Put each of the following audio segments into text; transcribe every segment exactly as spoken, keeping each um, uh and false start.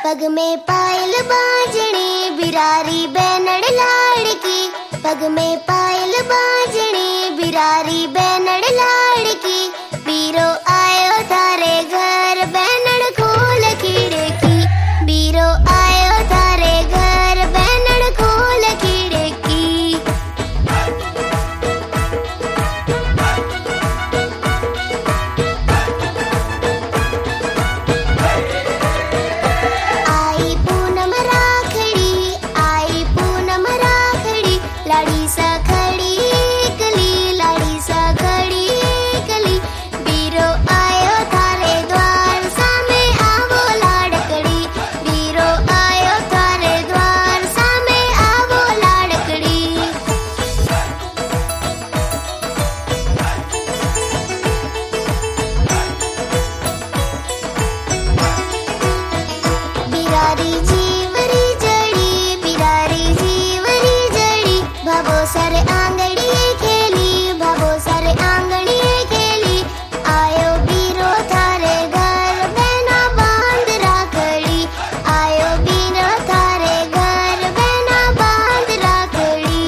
पग में पायल बाजणी बिरारी बैनड़ लाड़की, पग में पायल बाजणी बिरारी बैनड़ लाड़की। बीरो आयो थारे घर बैनड़ खोल खिड़की, बीरो आयो थारे घर बैनड़ खोल खिड़की। आई पूनम राखड़ी, आई पूनम राखड़ी, लाड़ी सा खड़ी कली, लाड़ी सा खड़ी कली। बीरो आयो थारे द्वार सामे आवो लाड़कड़ी, बीरो आयो थारे द्वार सामे आवो लाड़कड़ी। बिरारी जीवरी जड़ी, बिरारी जीवरी जड़ी, भाभो सर आंगड़िए खेली, भाभो सर आंगड़िए खेली। आयो बीरो थारे घर बहना बांध राखड़ी, आयो बीरो थारे घर बहना बांध राखड़ी।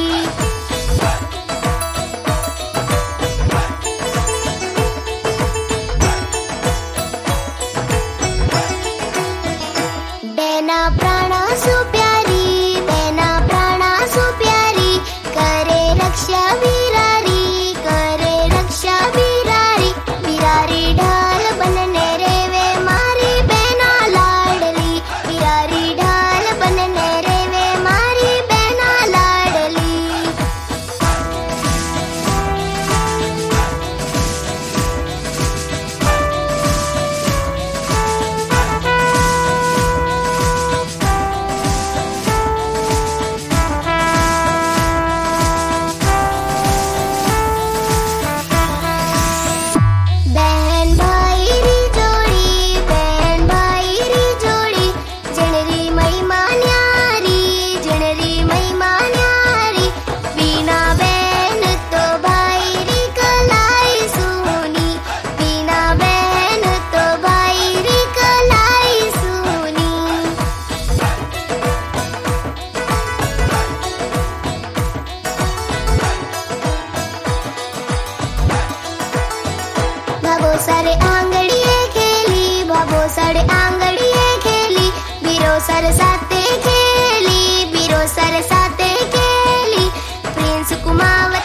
बहना प्राणा सु प्यारी, बहना प्राणा सु प्यारी, करे रक्षा बिरारी, करे रक्षा बिरारी। बिरारी ढाल बनने रेवे मारी बहना लाडली, बिरारी ढाल बनने रेवे मारी बहना लाडली। बहन भाई री जोड़ी, बहन भाई री जोड़ी, जनरी महिमा न्यारी, जनरी महिमा न्यारी। बिना बहन तो भाई री कलाई सुनी, बिना बहन तो भाई री कलाई सुनी। भाभो सारे आंगड़िए खेली, भाभो सारे आंगड़िए खेली। बीरो सर साथे खेली, बीरो सर साथे खेली। प्रिंस कुमावर